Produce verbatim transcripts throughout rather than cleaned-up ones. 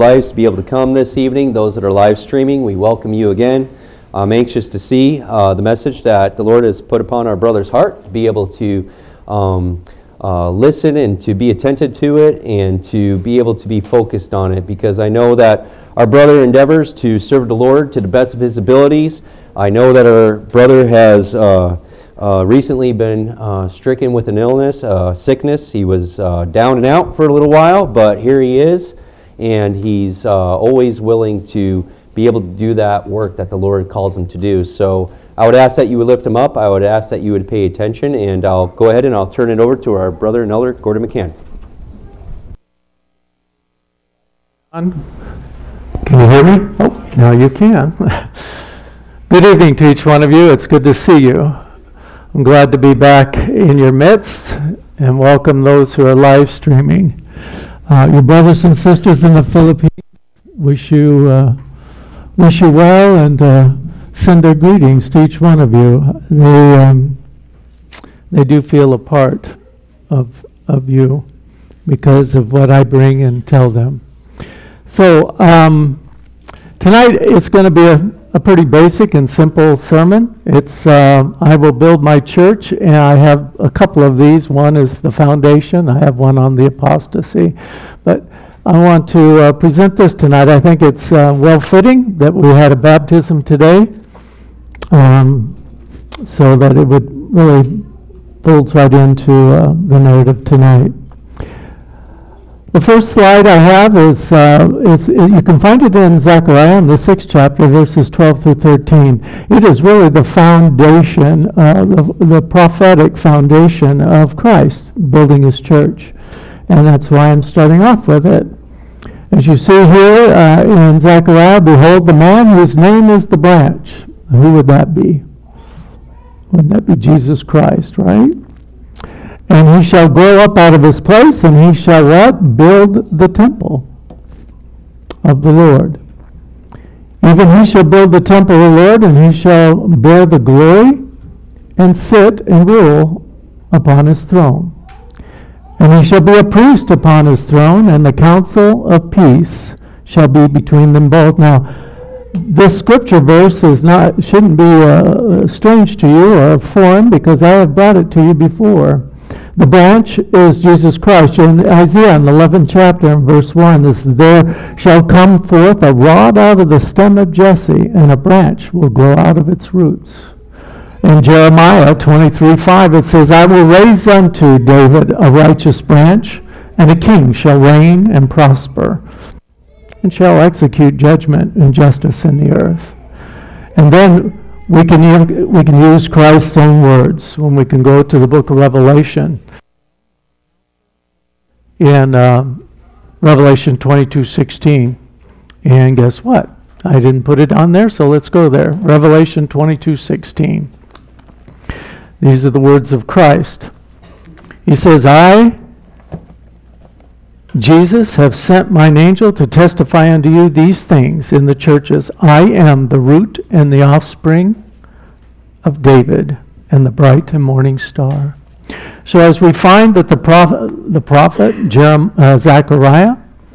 lives to be able to come this evening. Those that are live streaming, we welcome you again. I'm anxious to see uh, the message that the Lord has put upon our brother's heart, to be able to um, uh, listen and to be attentive to it and to be able to be focused on it, because I know that our brother endeavors to serve the Lord to the best of his abilities. I know that our brother has uh, uh, recently been uh, stricken with an illness, uh, sickness. He was uh, down and out for a little while, but here he is. And he's uh, always willing to be able to do that work that the Lord calls him to do. So I would ask that you would lift him up. I would ask that you would pay attention. And I'll go ahead and I'll turn it over to our brother and elder, Gordon McCann. Can you hear me? Oh, now you can. Good evening to each one of you. It's good to see you. I'm glad to be back in your midst, and welcome those who are live streaming. Uh, your brothers and sisters in the Philippines wish you uh, wish you well and uh, send their greetings to each one of you. They um, they do feel a part of of you because of what I bring and tell them. So um, tonight it's going to be a, a pretty basic and simple sermon. It's uh, I will build my church, and I have a couple of these. One is the foundation. I have one on the apostasy. But I want to uh, present this tonight. I think it's uh, well-fitting that we had a baptism today, um, so that it would really folds right into uh, the narrative tonight. The first slide I have is, uh, is you can find it in Zechariah in the sixth chapter, verses twelve through thirteen. It is really the foundation, uh, the, the prophetic foundation of Christ building his church. And that's why I'm starting off with it. As you see here uh, in Zechariah, behold the man whose name is the branch. Who would that be? Wouldn't that be Jesus Christ, right? And he shall grow up out of his place, and he shall what? Build the temple of the Lord. Even he shall build the temple of the Lord, and he shall bear the glory, and sit and rule upon his throne. And he shall be a priest upon his throne, and the counsel of peace shall be between them both. Now, this scripture verse is not shouldn't be uh, strange to you or foreign, because I have brought it to you before. The branch is Jesus Christ. In Isaiah, in the eleventh chapter, in verse one, is there shall come forth a rod out of the stem of Jesse, and a branch will grow out of its roots. In Jeremiah twenty-three five, it says, I will raise unto David a righteous branch, and a king shall reign and prosper, and shall execute judgment and justice in the earth. And then we can, we can use Christ's own words when we can go to the book of Revelation. In uh, Revelation twenty-two sixteen. And guess what? I didn't put it on there, so let's go there. Revelation twenty-two sixteen. These are the words of Christ. He says, I, Jesus, have sent mine angel to testify unto you these things in the churches. I am the root and the offspring of David and the bright and morning star. So as we find that the prophet, the prophet Jerem, uh, Zechariah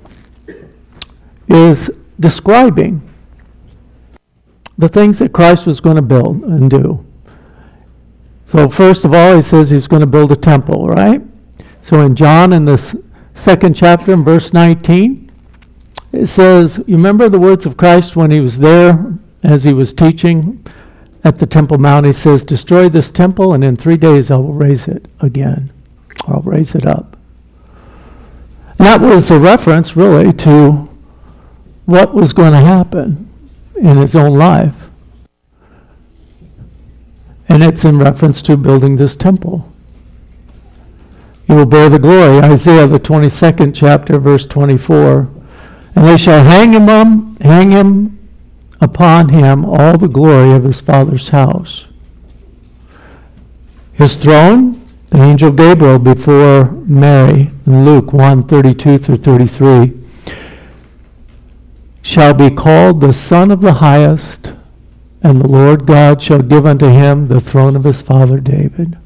is describing the things that Christ was going to build and do. So first of all, he says he's going to build a temple, right? So in John, in the second chapter, in verse nineteen, it says, you remember the words of Christ when he was there as he was teaching at the Temple Mount? He says, destroy this temple, and in three days I will raise it again. I'll raise it up. And that was a reference, really, to what was going to happen in his own life. And it's in reference to building this temple. You will bear the glory. Isaiah, the twenty-second chapter, verse twenty-four. And they shall hang him, um, hang him upon him all the glory of his father's house. His throne, the angel Gabriel before Mary, in Luke one thirty-two through thirty-three, shall be called the Son of the Highest, and the Lord God shall give unto him the throne of his father David.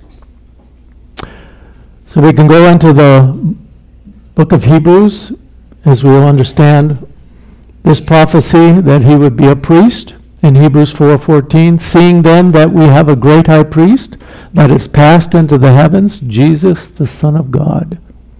So we can go into the book of Hebrews, as we will understand this prophecy that he would be a priest in Hebrews four fourteen, seeing then that we have a great high priest that is passed into the heavens, Jesus, the Son of God.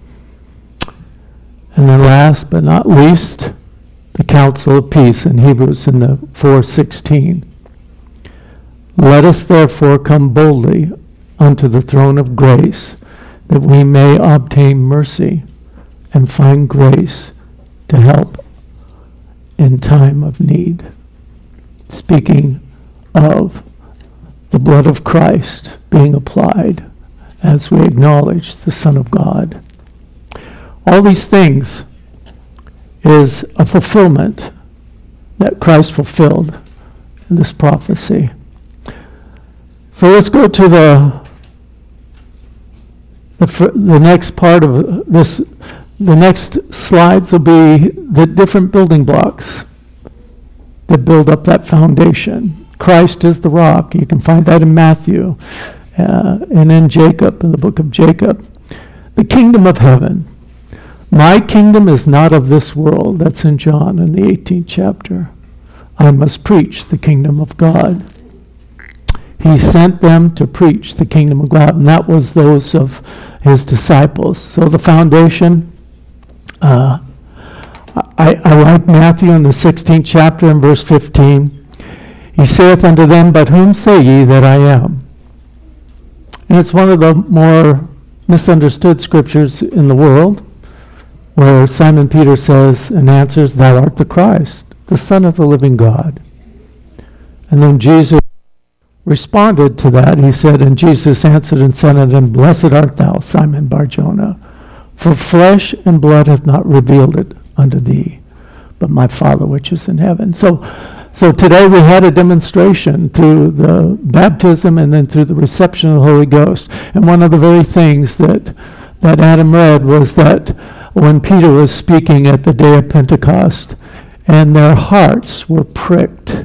And then last but not least, the counsel of peace in Hebrews in the four sixteen. Let us therefore come boldly unto the throne of grace, that we may obtain mercy and find grace to help in time of need. Speaking of the blood of Christ being applied as we acknowledge the Son of God. All these things is a fulfillment that Christ fulfilled in this prophecy. So let's go to the the, fir- the next part of this. The next slides will be the different building blocks that build up that foundation. Christ is the rock. You can find that in Matthew uh, and in Jacob, in the book of Jacob. The kingdom of heaven. My kingdom is not of this world. That's in John in the eighteenth chapter. I must preach the kingdom of God. He sent them to preach the kingdom of God, and that was those of his disciples. So the foundation, uh, I, I like Matthew in the sixteenth chapter in verse fifteen. He saith unto them, but whom say ye that I am? And it's one of the more misunderstood scriptures in the world, where Simon Peter says and answers, thou art the Christ, the Son of the living God. And then Jesus responded to that. He said, and Jesus answered and said unto him, blessed art thou, Simon Bar-Jonah, for flesh and blood hath not revealed it unto thee, but my Father which is in heaven. So, so today we had a demonstration through the baptism and then through the reception of the Holy Ghost. And one of the very things that, that Adam read was that when Peter was speaking at the day of Pentecost, and their hearts were pricked.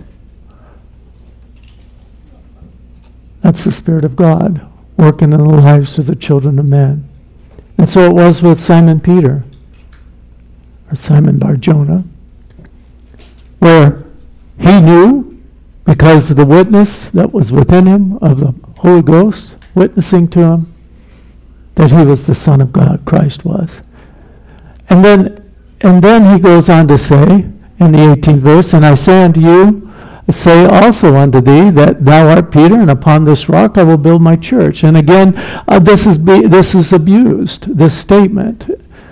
That's the Spirit of God working in the lives of the children of men. And so it was with Simon Peter, or Simon Bar-Jonah, where he knew, because of the witness that was within him of the Holy Ghost witnessing to him, that he was the Son of God, Christ was. And then, and then he goes on to say, in the eighteenth verse, and I say unto you, say also unto thee that thou art Peter, and upon this rock I will build my church. And again, uh, this is be, this is abused, this statement.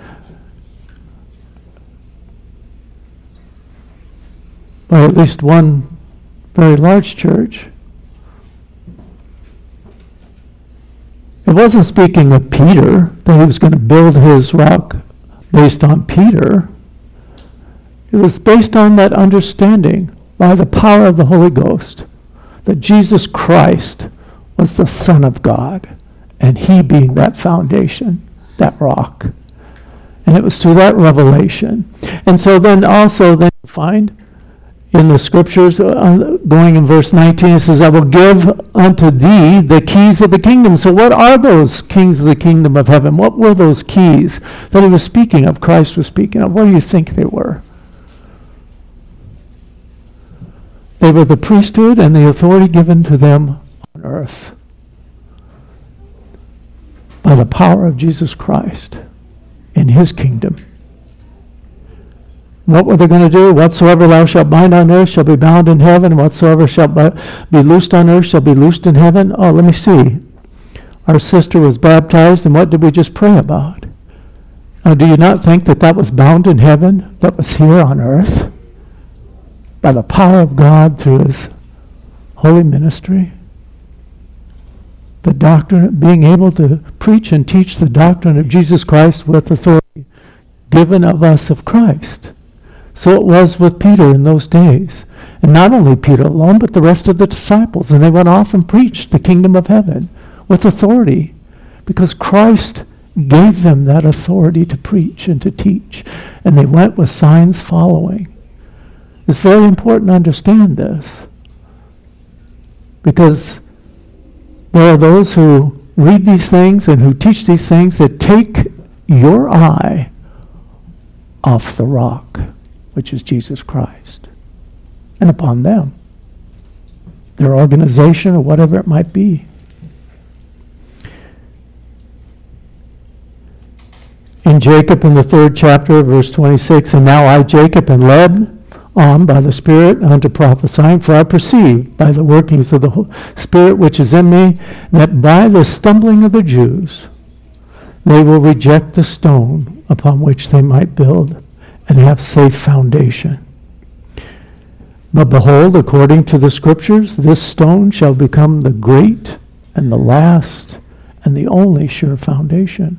By at least one very large church. It wasn't speaking of Peter, that he was going to build his rock based on Peter. It was based on that understanding by the power of the Holy Ghost that Jesus Christ was the Son of God, and he being that foundation, that rock. And it was through that revelation. And so then also then you find in the scriptures, uh, going in verse nineteen, it says, I will give unto thee the keys of the kingdom. So what are those kings of the kingdom of heaven? What were those keys that he was speaking of, Christ was speaking of? What do you think they were? They were the priesthood and the authority given to them on earth by the power of Jesus Christ in his kingdom. What were they going to do? Whatsoever thou shalt bind on earth shall be bound in heaven, and whatsoever shall be loosed on earth shall be loosed in heaven. Oh, let me see. Our sister was baptized, and what did we just pray about? Now, do you not think that that was bound in heaven, that was here on earth? By the power of God through his holy ministry. The doctrine, being able to preach and teach the doctrine of Jesus Christ with authority given of us of Christ. So it was with Peter in those days. And not only Peter alone, but the rest of the disciples. And they went off and preached the kingdom of heaven with authority, because Christ gave them that authority to preach and to teach. And they went with signs following. It's very important to understand this, because there are those who read these things and who teach these things that take your eye off the rock, which is Jesus Christ, and upon them, their organization or whatever it might be. In Jacob, in the third chapter, verse twenty-six, and now I, Jacob, am led on by the Spirit unto prophesying, for I perceive by the workings of the Spirit which is in me, that by the stumbling of the Jews they will reject the stone upon which they might build and have safe foundation. But behold, according to the Scriptures, this stone shall become the great and the last and the only sure foundation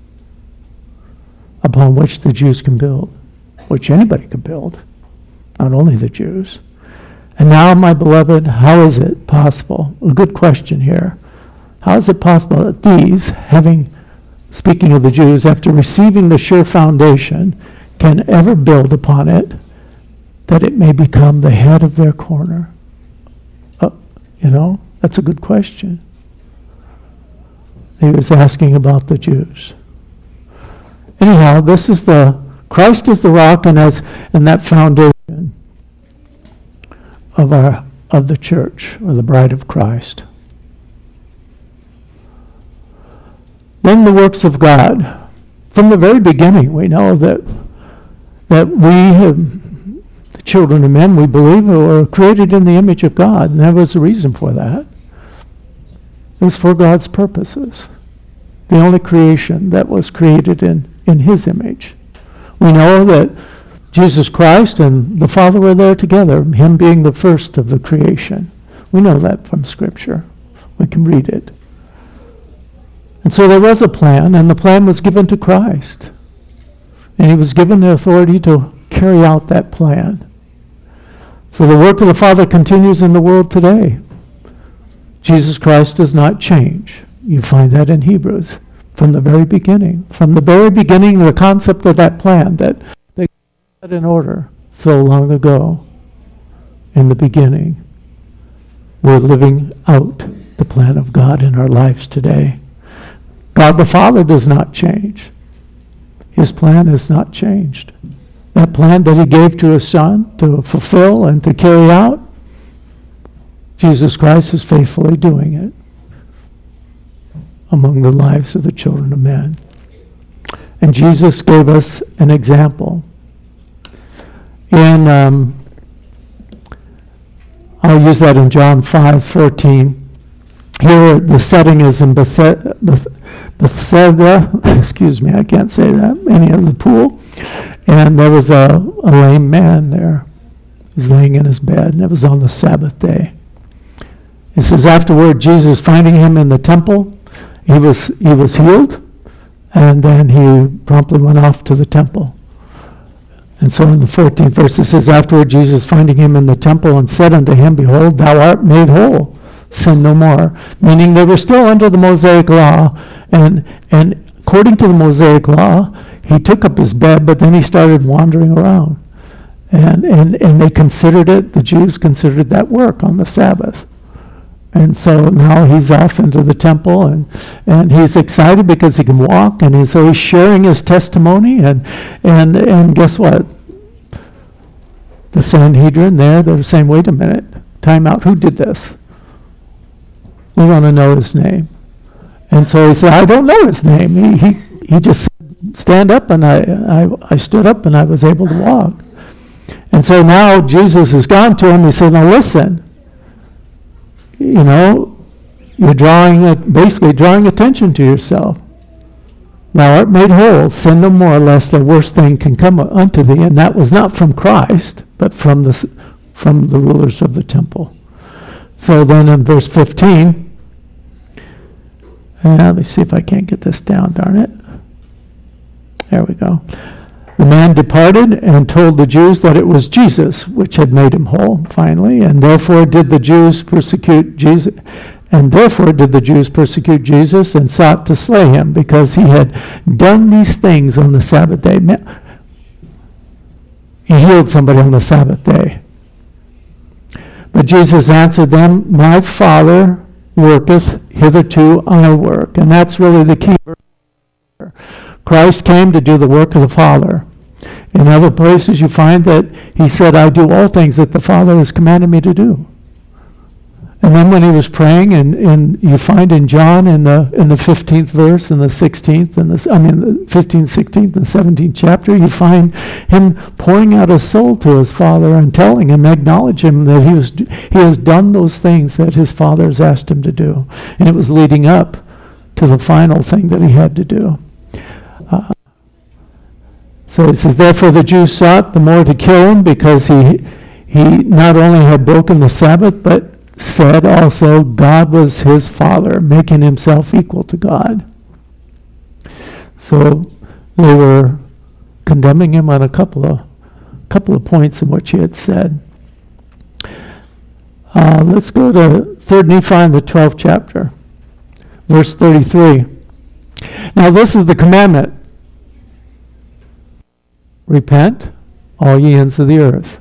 upon which the Jews can build, which anybody can build, not only the Jews. And now, my beloved, how is it possible? A good question here. How is it possible that these, having, speaking of the Jews, after receiving the sure foundation, can ever build upon it, that it may become the head of their corner? Uh, you know, that's a good question. He was asking about the Jews. Anyhow, this is the, Christ is the rock, and as and that foundation of our of the church, or the bride of Christ. Then the works of God. From the very beginning, we know that that we have, the children of men, we believe, were created in the image of God, and there was a reason for that. It was for God's purposes. The only creation that was created in in his image. We know that Jesus Christ and the Father were there together, him being the first of the creation. We know that from Scripture. We can read it. And so there was a plan, and the plan was given to Christ. And he was given the authority to carry out that plan. So the work of the Father continues in the world today. Jesus Christ does not change. You find that in Hebrews. From the very beginning. From the very beginning, the concept of that plan that they got in order so long ago, in the beginning, we're living out the plan of God in our lives today. God the Father does not change. His plan has not changed. That plan that he gave to his Son to fulfill and to carry out, Jesus Christ is faithfully doing it among the lives of the children of men. And Jesus gave us an example. In, um, I'll use that in John five fourteen. Here the setting is in Bethe- Beth- Bethesda, excuse me, I can't say that, any of the pool. And there was a, a lame man there. He's laying in his bed, and it was on the Sabbath day. It says, afterward, Jesus finding him in the temple, He was he was healed, and then he promptly went off to the temple. And so in the fourteenth verse it says, afterward Jesus finding him in the temple and said unto him, behold, thou art made whole, sin no more. Meaning they were still under the Mosaic law, and and according to the Mosaic law, he took up his bed, but then he started wandering around. And and, and they considered it, the Jews considered that work on the Sabbath. And so now he's off into the temple, and, and he's excited because he can walk, and he's always sharing his testimony. And, and, and guess what? The Sanhedrin there, they're saying, wait a minute, time out, who did this? We want to know his name. And so he said, I don't know his name. He, he, he just said, stand up, and I, I, I stood up, and I was able to walk. And so now Jesus has gone to him, he said, now listen, you know, you're drawing, a, basically drawing attention to yourself. Thou art made whole, sin no more, lest a worse thing can come unto thee. And that was not from Christ, but from the, from the rulers of the temple. So then in verse fifteen, uh, let me see if I can't get this down, darn it. There we go. The man departed and told the Jews that it was Jesus which had made him whole, finally, and therefore did the Jews persecute Jesus, and therefore did the Jews persecute Jesus and sought to slay him, because he had done these things on the Sabbath day. He healed somebody on the Sabbath day. But Jesus answered them, my Father worketh, hitherto I work. And that's really the key verse. Christ came to do the work of the Father. In other places you find that he said, I do all things that the Father has commanded me to do. And then when he was praying, and, and you find in John in the in the fifteenth verse and the sixteenth and the I mean the fifteenth, sixteenth, and seventeenth chapter, you find him pouring out his soul to his Father and telling him, acknowledge him that he was he has done those things that his Father has asked him to do, and it was leading up to the final thing that he had to do. Uh, so it says, therefore the Jews sought the more to kill him, because he he not only had broken the Sabbath, but said also God was his Father, making himself equal to God. So they were condemning him on a couple of couple of points in what he had said. Uh, let's go to Third Nephi in the twelfth chapter, verse thirty-three. Now this is the commandment: repent, all ye ends of the earth,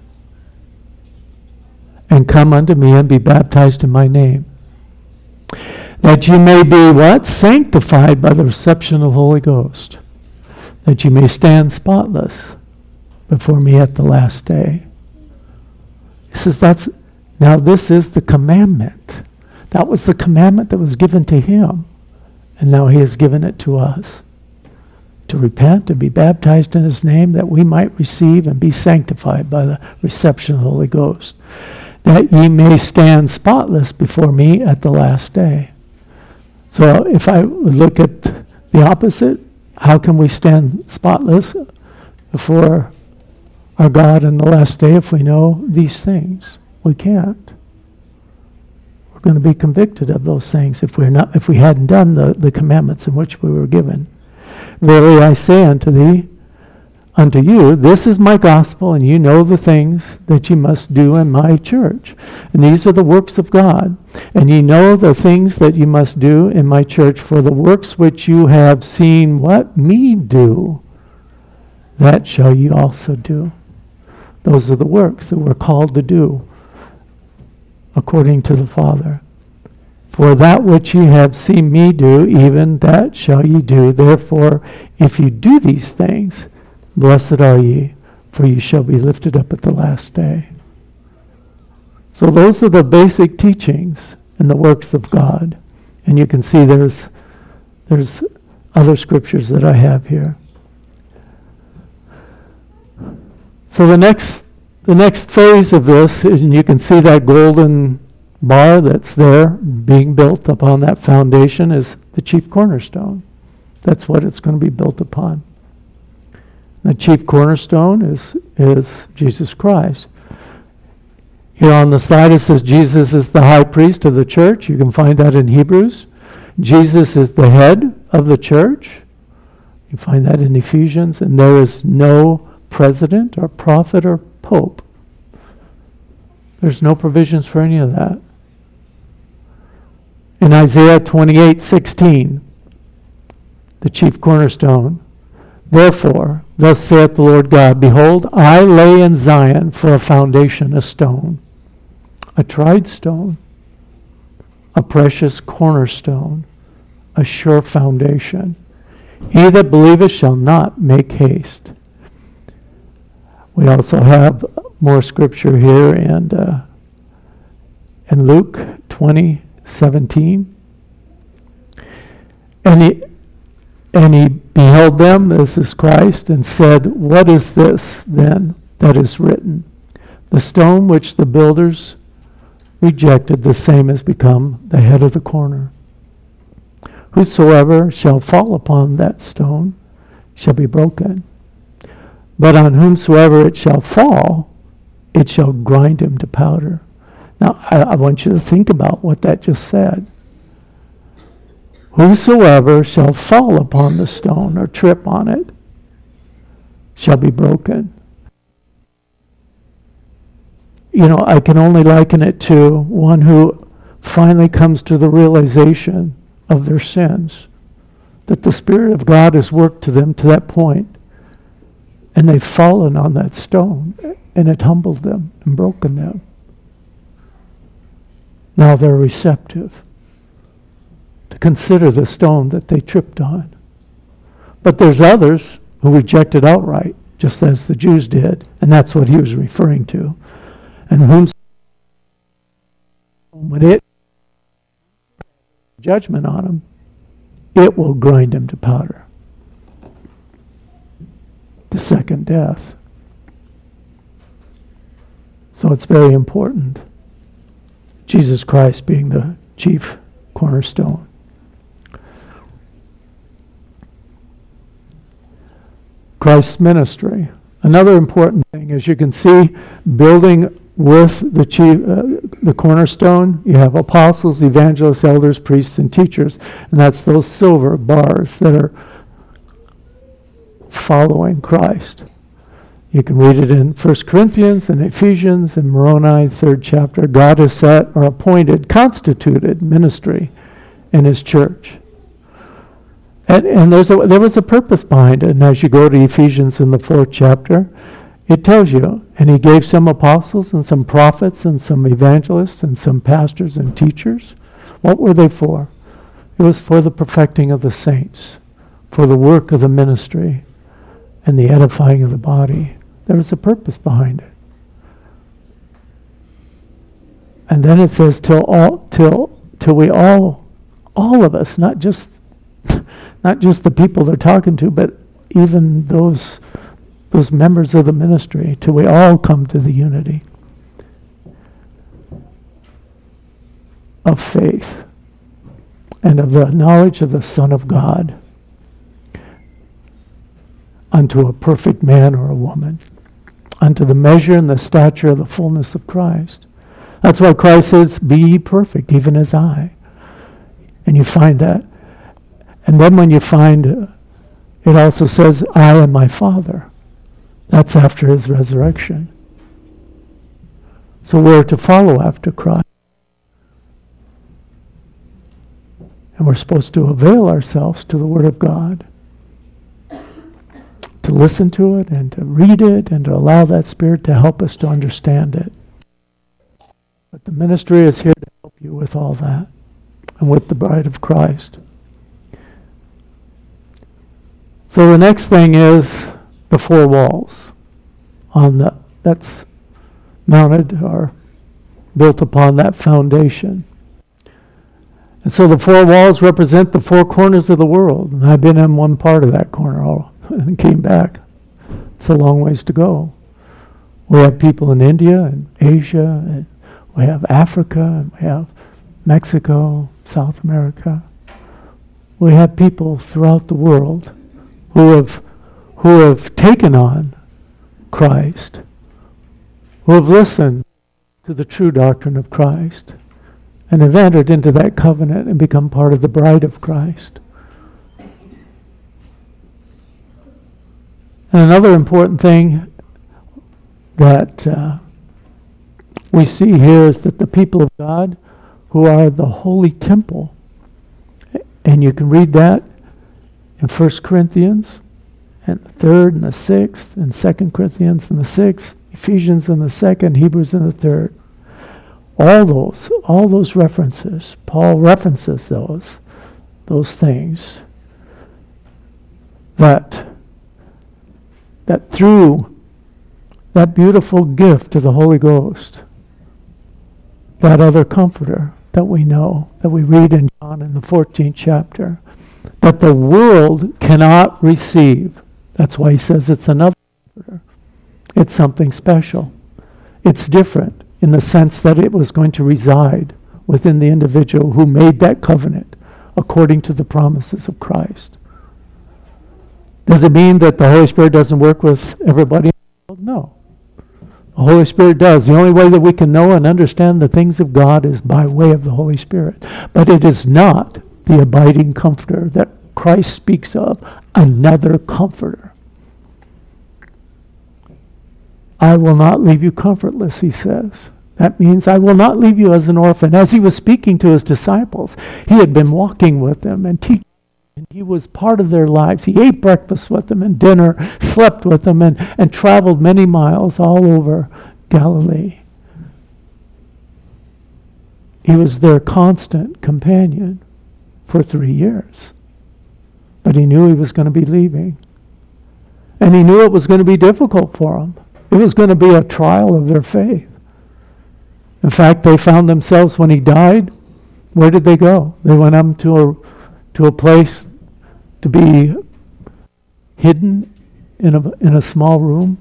and come unto me and be baptized in my name, that you may be what? Sanctified by the reception of the Holy Ghost, that you may stand spotless before me at the last day. He says that's, now this is the commandment. That was the commandment that was given to him, and now he has given it to us, to repent and be baptized in his name, that we might receive and be sanctified by the reception of the Holy Ghost, that ye may stand spotless before me at the last day. So if I would look at the opposite, how can we stand spotless before our God in the last day if we know these things? We can't. We're going to be convicted of those things if we're not, if we hadn't done the, the commandments in which we were given. Verily I say unto thee, unto you, this is my gospel, and you know the things that you must do in my church. And these are the works of God. And ye know the things that you must do in my church, for the works which you have seen what? Me do, that shall ye also do. Those are the works that we're called to do according to the Father. For that which ye have seen me do, even that shall ye do. Therefore, if you do these things, blessed are ye, for ye shall be lifted up at the last day. So those are the basic teachings in the works of God. And you can see there's there's other scriptures that I have here. So the next the next phase of this, and you can see that golden bar that's there being built upon that foundation, is the chief cornerstone. That's what it's going to be built upon. The chief cornerstone is, is Jesus Christ. Here on the slide it says Jesus is the high priest of the church. You can find that in Hebrews. Jesus is the head of the church. You find that in Ephesians. And there is no president or prophet or pope. There's no provisions for any of that. In Isaiah twenty-eight sixteen, the chief cornerstone, therefore, thus saith the Lord God, behold, I lay in Zion for a foundation a stone, a tried stone, a precious cornerstone, a sure foundation. He that believeth shall not make haste. We also have more scripture here and uh, in Luke twenty seventeen. And he And he beheld them, this is Christ, and said, what is this then that is written? The stone which the builders rejected, the same has become the head of the corner. Whosoever shall fall upon that stone shall be broken. But on whomsoever it shall fall, it shall grind him to powder. Now, I, I want you to think about what that just said. Whosoever shall fall upon the stone or trip on it shall be broken. You know, I can only liken it to one who finally comes to the realization of their sins, that the Spirit of God has worked to them to that point, and they've fallen on that stone, and it humbled them and broken them. Now they're receptive to consider the stone that they tripped on. But there's others who reject it outright, just as the Jews did. And that's what he was referring to. And whom when it judgment on him, it will grind him to powder. The second death. So it's very important. Jesus Christ being the chief cornerstone. Christ's ministry. Another important thing, as you can see, building with the chief, uh, the cornerstone, you have apostles, evangelists, elders, priests, and teachers. And that's those silver bars that are following Christ. You can read it in First Corinthians and Ephesians and Moroni, third chapter. God has set or appointed, constituted ministry in his church. And, and there's a, there was a purpose behind it. And as you go to Ephesians in the fourth chapter, it tells you, and he gave some apostles and some prophets and some evangelists and some pastors and teachers. What were they for? It was for the perfecting of the saints, for the work of the ministry and the edifying of the body. There was a purpose behind it. And then it says, till all, till, till we all, all of us, not just, not just the people they're talking to, but even those, those members of the ministry, till we all come to the unity of faith and of the knowledge of the Son of God, unto a perfect man or a woman, unto the measure and the stature of the fullness of Christ. That's why Christ says, be ye perfect, even as I. And you find that. And then when you find, uh, it also says, I and my Father. That's after his resurrection. So we're to follow after Christ. And we're supposed to avail ourselves to the Word of God, to listen to it and to read it and to allow that Spirit to help us to understand it. But the ministry is here to help you with all that and with the bride of Christ. So the next thing is the four walls on the, that's mounted or built upon that foundation. And so the four walls represent the four corners of the world. And I've been in one part of that corner all and came back. It's a long ways to go. We have people in India and Asia, and we have Africa, and we have Mexico, South America. We have people throughout the world who have who have taken on Christ, who have listened to the true doctrine of Christ, and have entered into that covenant and become part of the bride of Christ. And another important thing that uh, we see here is that the people of God, who are the holy temple, and you can read that in First Corinthians, and the third and the sixth, and Second Corinthians and the sixth, Ephesians in the second, Hebrews in the third. All those, all those references, Paul references those, those things that that through that beautiful gift of the Holy Ghost, that other comforter that we know, that we read in John in the fourteenth chapter, that the world cannot receive. That's why he says it's another comforter. It's something special. It's different in the sense that it was going to reside within the individual who made that covenant according to the promises of Christ. Does it mean that the Holy Spirit doesn't work with everybody? No. The Holy Spirit does. The only way that we can know and understand the things of God is by way of the Holy Spirit. But it is not the abiding comforter that Christ speaks of, another comforter. I will not leave you comfortless, he says. That means I will not leave you as an orphan. As he was speaking to his disciples, he had been walking with them and teaching. And he was part of their lives. He ate breakfast with them and dinner, slept with them, and, and traveled many miles all over Galilee. He was their constant companion for three years. But he knew he was going to be leaving. And he knew it was going to be difficult for them. It was going to be a trial of their faith. In fact, they found themselves when he died, where did they go? They went up to a, to a place to be hidden in a, in a small room.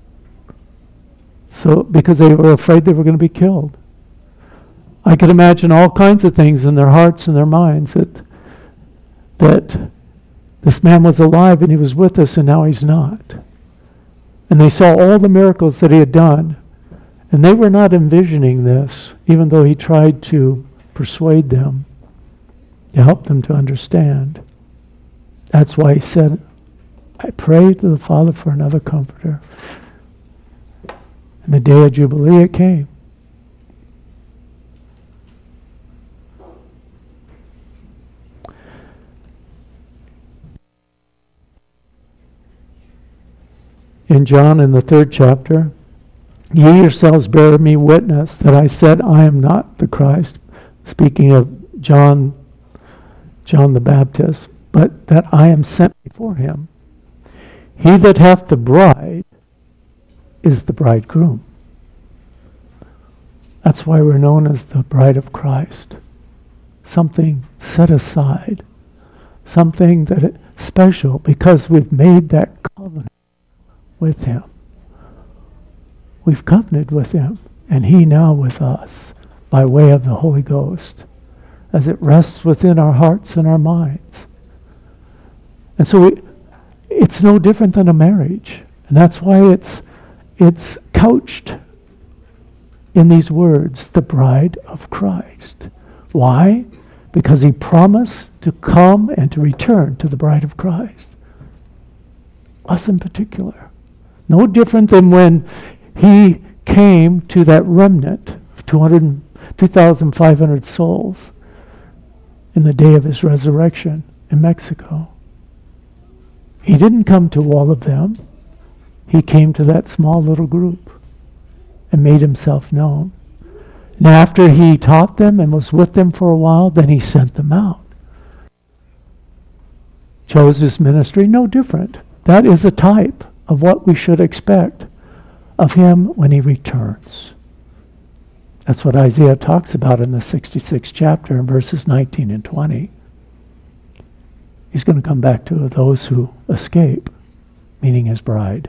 So, because they were afraid they were going to be killed. I could imagine all kinds of things in their hearts and their minds that that this man was alive and he was with us and now he's not. And they saw all the miracles that he had done. And they were not envisioning this, even though he tried to persuade them, to help them to understand. That's why he said, I pray to the Father for another comforter. And the day of Jubilee it came. In John, in the third chapter, ye yourselves bear me witness that I said I am not the Christ, speaking of John, John the Baptist, but that I am sent before him. He that hath the bride is the bridegroom. That's why we're known as the bride of Christ. Something set aside, something that is special because we've made that covenant with him. We've covenanted with him, and he now with us by way of the Holy Ghost as it rests within our hearts and our minds. And so we, it's no different than a marriage. And that's why it's it's couched in these words, the bride of Christ. Why? Because he promised to come and to return to the bride of Christ. Us in particular. No different than when he came to that remnant of two hundred, two thousand five hundred souls in the day of his resurrection in Mexico. He didn't come to all of them. He came to that small little group and made himself known. And after he taught them and was with them for a while, then he sent them out. Chose his ministry, no different. That is a type of what we should expect of him when he returns. That's what Isaiah talks about in the sixty-sixth chapter in verses nineteen and twenty. He's going to come back to those who escape, meaning his bride.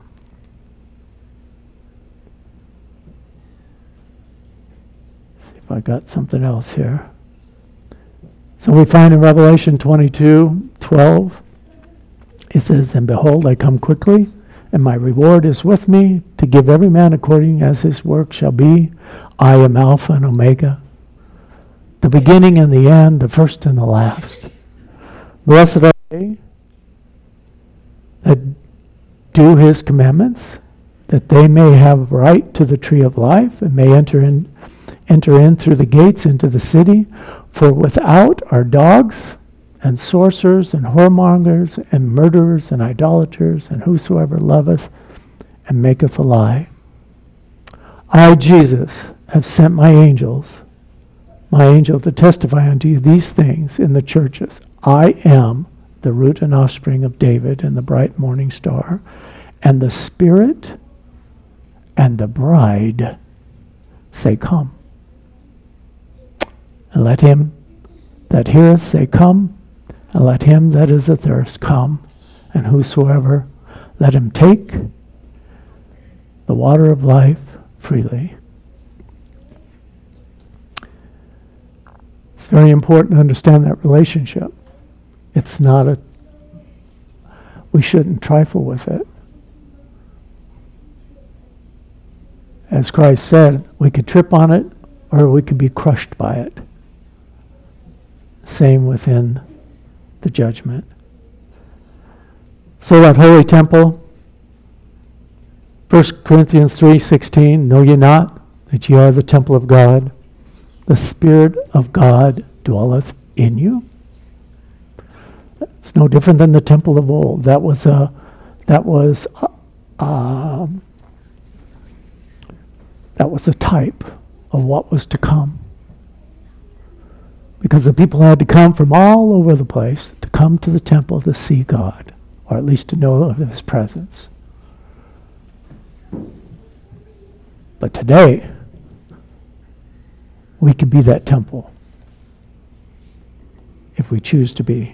Let's see if I got something else here. So we find in Revelation twenty-two twelve, it says, and behold, I come quickly, and my reward is with me, to give every man according as his work shall be. I am Alpha and Omega, the beginning and the end, the first and the last. Blessed are they that do his commandments, that they may have right to the tree of life, and may enter in, enter in through the gates into the city. For without are dogs, and sorcerers, and whoremongers, and murderers, and idolaters, and whosoever loveth and maketh a lie. I, Jesus, have sent my angels, my angel to testify unto you these things in the churches. I am the root and offspring of David and the bright morning star, and the Spirit and the bride say, come. And let him that heareth say, come. And let him that is athirst come, and whosoever, let him take the water of life freely. It's very important to understand that relationship. It's not a, we shouldn't trifle with it. As Christ said, we could trip on it or we could be crushed by it. Same within the judgment. So that holy temple, First Corinthians three sixteen, know ye not that ye are the temple of God? The Spirit of God dwelleth in you. It's no different than the temple of old. That was a, that was a, um, that was a type of what was to come. Because the people had to come from all over the place to come to the temple to see God. or at least to know of his presence. But today, we can be that temple if we choose to be.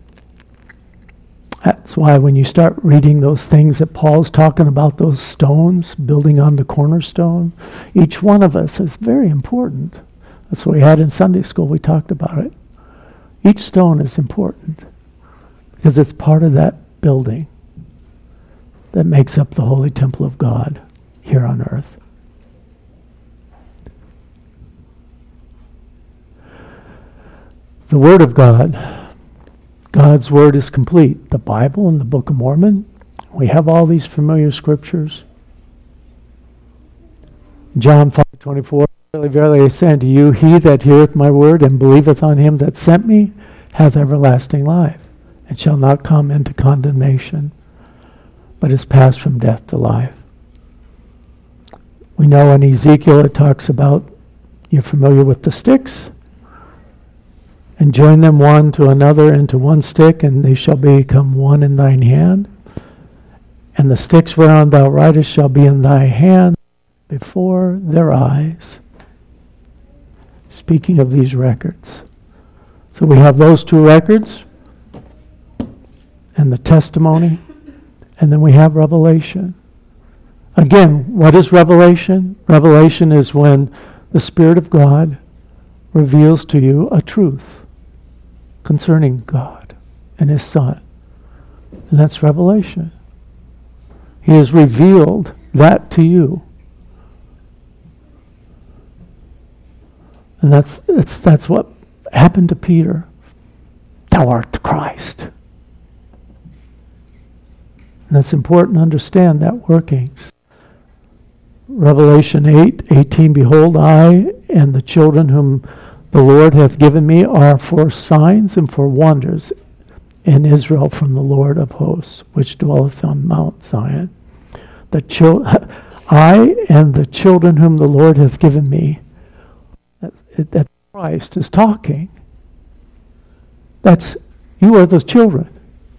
That's why when you start reading those things that Paul's talking about, those stones building on the cornerstone, each one of us is very important. That's what we had in Sunday school. We talked about it. Each stone is important because it's part of that building that makes up the holy temple of God here on earth. The Word of God, God's Word is complete. The Bible and the Book of Mormon, we have all these familiar scriptures. John five twenty-four, verily, verily, I say unto you, he that heareth my word and believeth on him that sent me hath everlasting life, and shall not come into condemnation, but is passed from death to life. We know in Ezekiel it talks about, you're familiar with the sticks? And join them one to another into one stick, and they shall become one in thine hand. And the sticks whereon thou writest shall be in thy hand before their eyes. Speaking of these records. So we have those two records, and the testimony, and then we have revelation. Again, what is revelation? Revelation is when the Spirit of God reveals to you a truth concerning God and His Son. And that's revelation. He has revealed that to you. And that's, that's, that's what happened to Peter. Thou art the Christ. And that's important to understand that workings. Revelation eight eighteen, behold, I and the children whom the Lord hath given me are for signs and for wonders in Israel from the Lord of hosts, which dwelleth on Mount Zion. The chil- I and the children whom the Lord hath given me. That, that Christ is talking. That's, you are those children.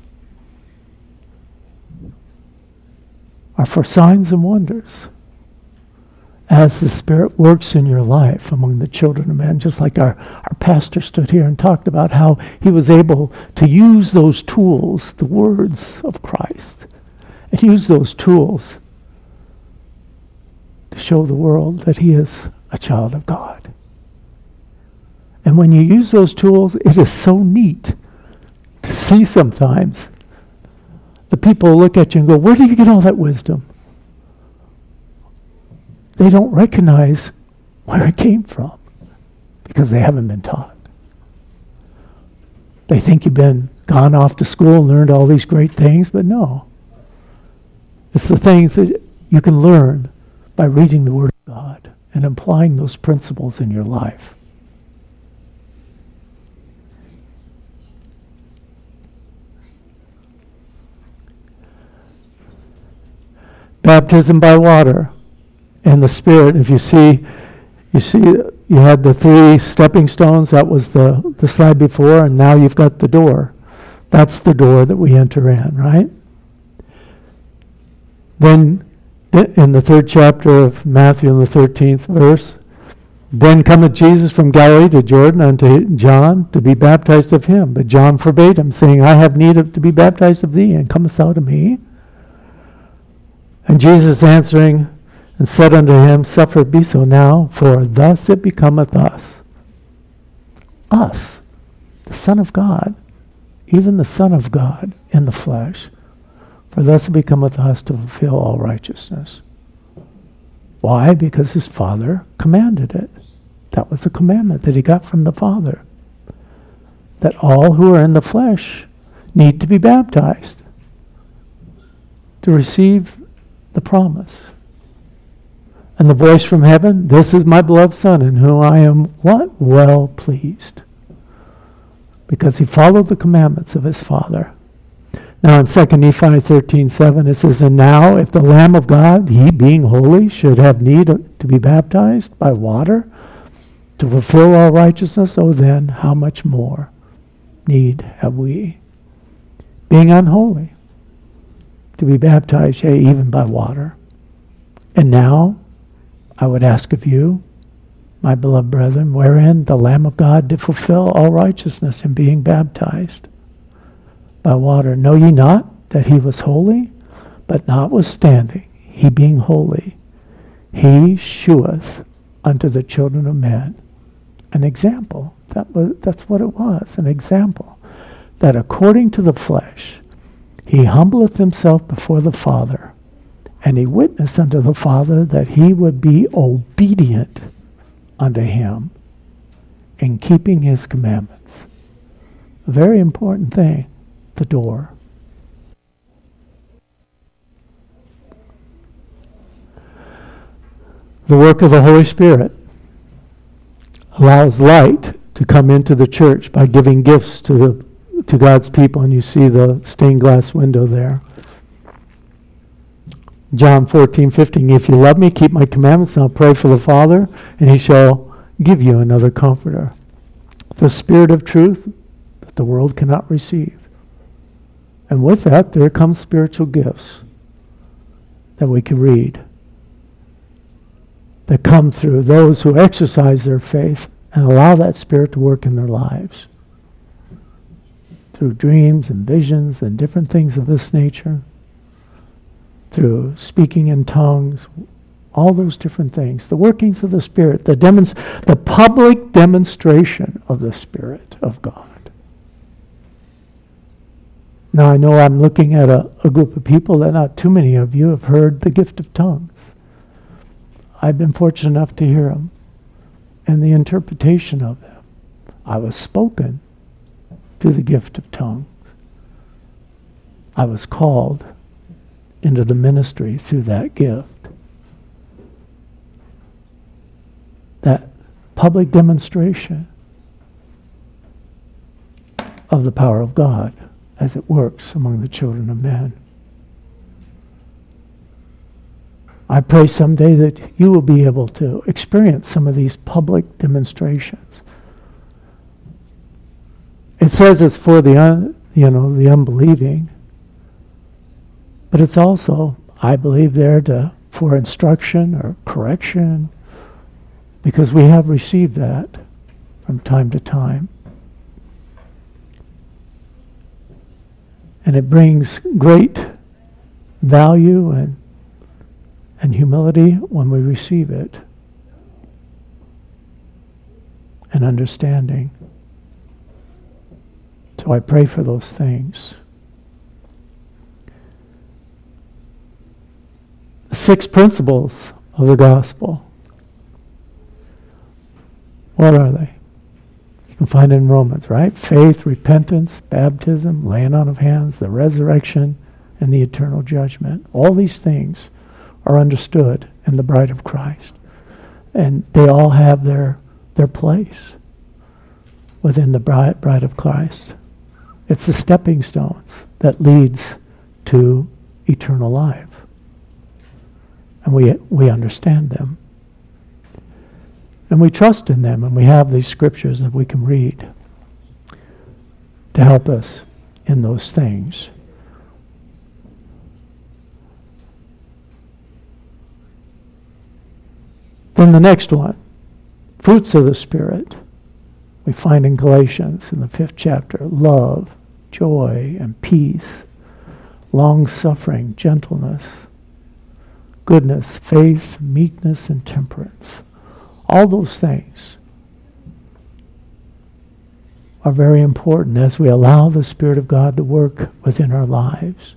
Are for signs and wonders. As the Spirit works in your life among the children of men, just like our, our pastor stood here and talked about how he was able to use those tools, the words of Christ, and use those tools to show the world that he is a child of God. And when you use those tools, it is so neat to see sometimes the people look at you and go, where do you get all that wisdom? They don't recognize where it came from because they haven't been taught. They think you've been gone off to school and learned all these great things, but no. It's the things that you can learn by reading the Word of God and applying those principles in your life. Baptism by water and the Spirit. If you see, you see, you had the three stepping stones. That was the, the slide before, and now you've got the door. That's the door that we enter in, right? Then, in the third chapter of Matthew, in the thirteenth verse, then cometh Jesus from Galilee to Jordan unto John to be baptized of him. But John forbade him, saying, I have need of to be baptized of thee, and comest thou to me? And Jesus answering and said unto him, suffer it be so now, for thus it becometh us. Us, the Son of God, even the Son of God in the flesh. For thus it becometh us to fulfill all righteousness. Why? Because his Father commanded it. That was a commandment that he got from the Father. That all who are in the flesh need to be baptized to receive the promise. And the voice from heaven, this is my beloved Son, in whom I am what? Well pleased. Because he followed the commandments of his Father. Now in Second Nephi thirteen seven, it says, and now if the Lamb of God, he being holy, should have need to be baptized by water to fulfill all righteousness, oh then, how much more need have we, being unholy? to be baptized, yea, even by water. And now, I would ask of you, my beloved brethren, wherein the Lamb of God did fulfill all righteousness in being baptized by water. Know ye not that he was holy? But notwithstanding, he being holy, he sheweth unto the children of men an example. That was, that's what it was, an example. That according to the flesh, he humbleth himself before the Father, and he witnessed unto the Father that he would be obedient unto him in keeping his commandments. A very important thing, the door. The work of the Holy Spirit allows light to come into the church by giving gifts to the to God's people, and you see the stained glass window there. John fourteen fifteen, if you love me, keep my commandments, and I'll pray for the Father, and he shall give you another comforter. The Spirit of truth that the world cannot receive. And with that, there comes spiritual gifts that we can read, that come through those who exercise their faith and allow that Spirit to work in their lives. Through dreams and visions and different things of this nature. Through speaking in tongues. All those different things. The workings of the Spirit. The, demonst- the public demonstration of the Spirit of God. Now I know I'm looking at a, a group of people that not too many of you have heard the gift of tongues. I've been fortunate enough to hear them. And the interpretation of them. I was spoken to the gift of tongues. I was called into the ministry through that gift. That public demonstration of the power of God as it works among the children of men. I pray someday that you will be able to experience some of these public demonstrations. It says it's for the un, you know the unbelieving, but it's also, I believe, there to for instruction or correction, because we have received that from time to time, and it brings great value and and humility when we receive it, and understanding. So I pray for those things. Six principles of the gospel. What are they? You can find it in Romans, right? Faith, repentance, baptism, laying on of hands, the resurrection, and the eternal judgment. All these things are understood in the bride of Christ. And they all have their, their place within the bride, bride of Christ. It's the stepping stones that leads to eternal life. And we we understand them. And we trust in them, and we have these scriptures that we can read to help us in those things. Then the next one, fruits of the Spirit. We find in Galatians in the fifth chapter, love, joy, and peace, long-suffering, gentleness, goodness, faith, meekness, and temperance. All those things are very important as we allow the Spirit of God to work within our lives.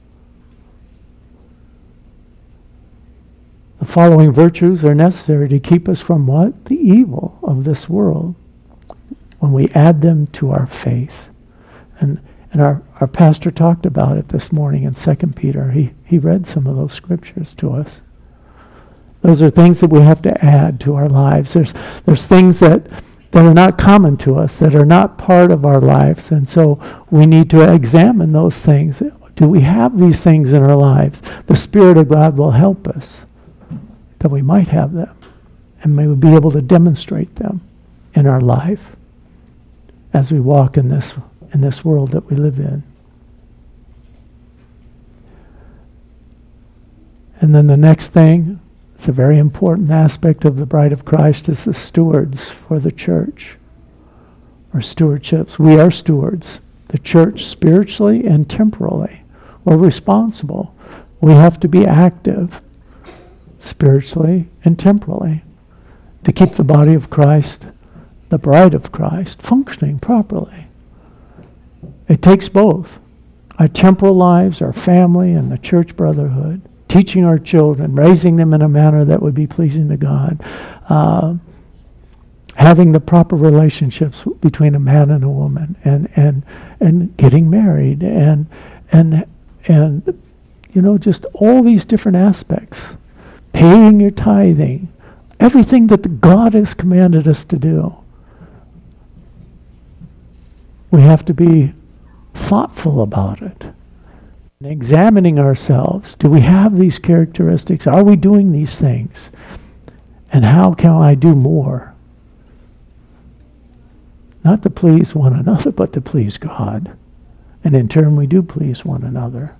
The following virtues are necessary to keep us from what? The evil of this world. When we add them to our faith. And and our, our pastor talked about it this morning in Second Peter. He he read some of those scriptures to us. Those are things that we have to add to our lives. There's there's things that, that are not common to us, that are not part of our lives. And so we need to examine those things. Do we have these things in our lives? The Spirit of God will help us that we might have them. And may we be able to demonstrate them in our life as we walk in this in this world that we live in. And then the next thing, it's a very important aspect of the bride of Christ, is the stewards for the church, or stewardships. We are stewards. The church, spiritually and temporally, we're responsible. We have to be active, spiritually and temporally, to keep the body of Christ, the bride of Christ, functioning properly. It takes both. Our temporal lives, our family, and the church brotherhood, teaching our children, raising them in a manner that would be pleasing to God, uh, having the proper relationships between a man and a woman, and and and getting married, and and and you know, just all these different aspects, paying your tithing, everything that God has commanded us to do. We have to be thoughtful about it, and examining ourselves. Do we have these characteristics? Are we doing these things? And how can I do more? Not to please one another, but to please God. And in turn, we do please one another.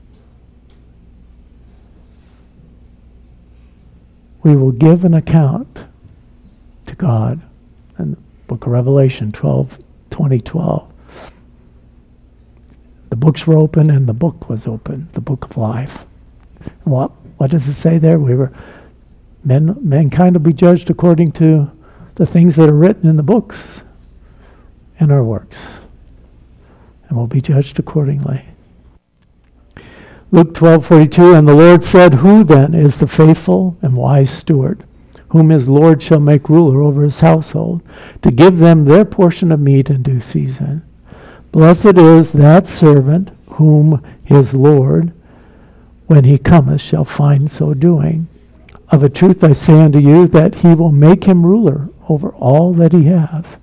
We will give an account to God. In the book of Revelation twelve, twenty, twelve. The books were open and the book was open, the book of life. What what does it say there? We were men mankind will be judged according to the things that are written in the books and our works. And we'll be judged accordingly. Luke twelve forty-two, and the Lord said, who then is the faithful and wise steward, whom his Lord shall make ruler over his household, to give them their portion of meat in due season? Blessed is that servant whom his Lord, when he cometh, shall find so doing. Of a truth I say unto you, that he will make him ruler over all that he hath.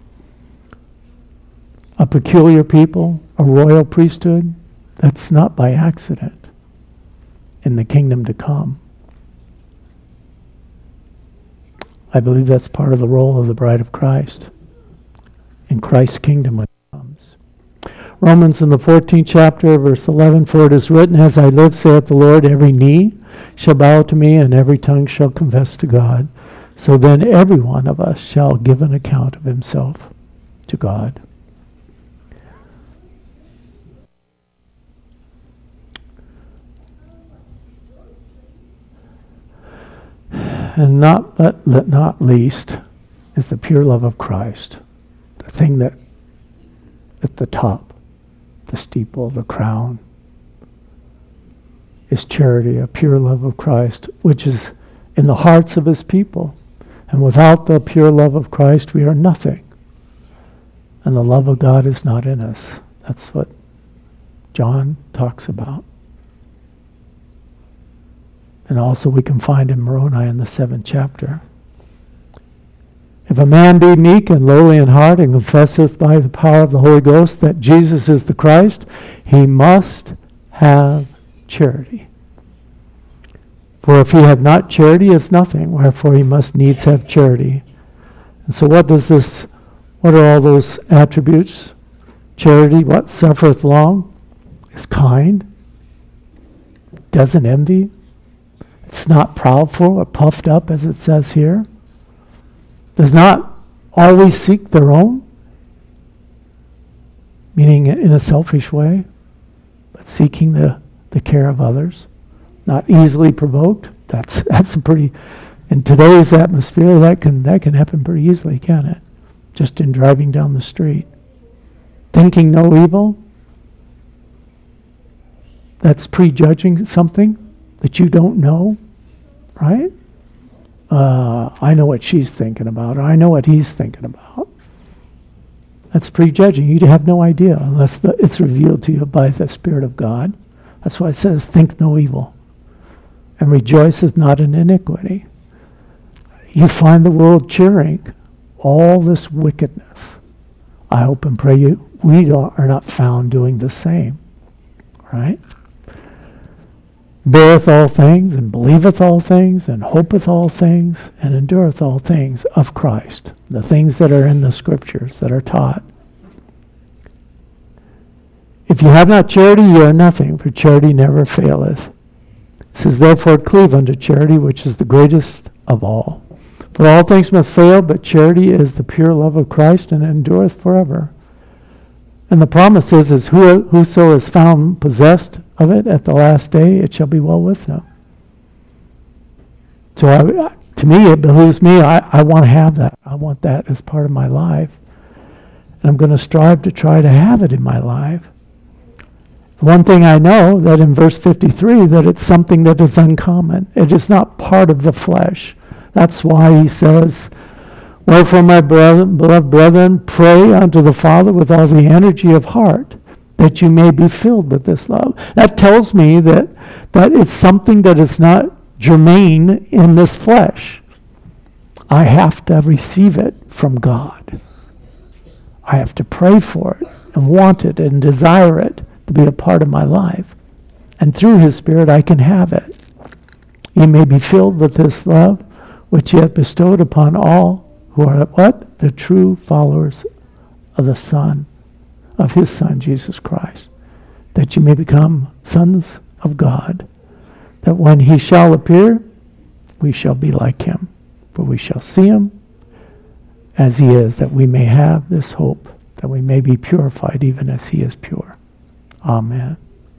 A peculiar people, a royal priesthood, that's not by accident in the kingdom to come. I believe that's part of the role of the bride of Christ in Christ's kingdom when it comes. Romans in the fourteenth chapter, verse eleven, for it is written, as I live, saith the Lord, every knee shall bow to me, and every tongue shall confess to God. So then every one of us shall give an account of himself to God. And not but not least is the pure love of Christ, the thing that at the top, the steeple, the crown, is charity, a pure love of Christ, which is in the hearts of his people. And without the pure love of Christ, we are nothing. And the love of God is not in us. That's what John talks about. And also we can find in Moroni in the seventh chapter. If a man be meek and lowly in heart, and confesseth by the power of the Holy Ghost that Jesus is the Christ, he must have charity. For if he have not charity, it's nothing, wherefore he must needs have charity. And so what does this, what are all those attributes? Charity, what? Suffereth long, is kind, doesn't envy, it's not proudful or puffed up, as it says here. Does not always seek their own, meaning in a selfish way, but seeking the, the care of others. Not easily provoked. That's that's a pretty, in today's atmosphere, that can that can happen pretty easily, can't it? Just in driving down the street. Thinking no evil. That's prejudging something that you don't know, right? Uh, I know what she's thinking about, or I know what he's thinking about. That's prejudging. You have no idea unless the, it's revealed to you by the Spirit of God. That's why it says, think no evil, and rejoiceth not in iniquity. You find the world cheering all this wickedness. I hope and pray you we don't, are not found doing the same, right? Beareth all things, and believeth all things, and hopeth all things, and endureth all things of Christ. The things that are in the scriptures that are taught. If you have not charity, you are nothing, for charity never faileth. It says, therefore cleave unto charity, which is the greatest of all. For all things must fail, but charity is the pure love of Christ, and endureth forever. And the promise is, is who, whoso is found possessed of it at the last day, it shall be well with them. So I, to me, it behooves me, I, I want to have that. I want that as part of my life. And I'm going to strive to try to have it in my life. One thing I know, that in verse fifty-three, that it's something that is uncommon. It is not part of the flesh. That's why he says, wherefore, my brethren, beloved brethren, pray unto the Father with all the energy of heart, that you may be filled with this love. That tells me that, that it's something that is not germane in this flesh. I have to receive it from God. I have to pray for it and want it and desire it to be a part of my life. And through his Spirit I can have it. You may be filled with this love, which he hath bestowed upon all who are what? The true followers of the Son, of his Son, Jesus Christ. That you may become sons of God. That when he shall appear, we shall be like him. For we shall see him as he is, that we may have this hope, that we may be purified even as he is pure. Amen.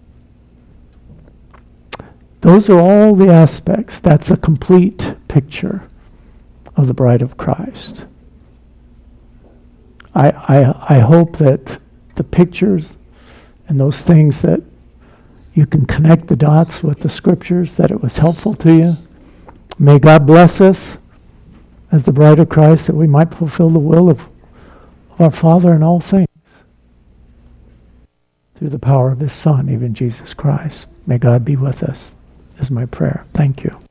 Those are all the aspects. That's a complete picture of the bride of Christ. I, I, I hope that the pictures and those things that you can connect the dots with the scriptures, that it was helpful to you. May God bless us as the bride of Christ, that we might fulfill the will of, of our Father in all things through the power of his Son, even Jesus Christ. May God be with us, is my prayer. Thank you.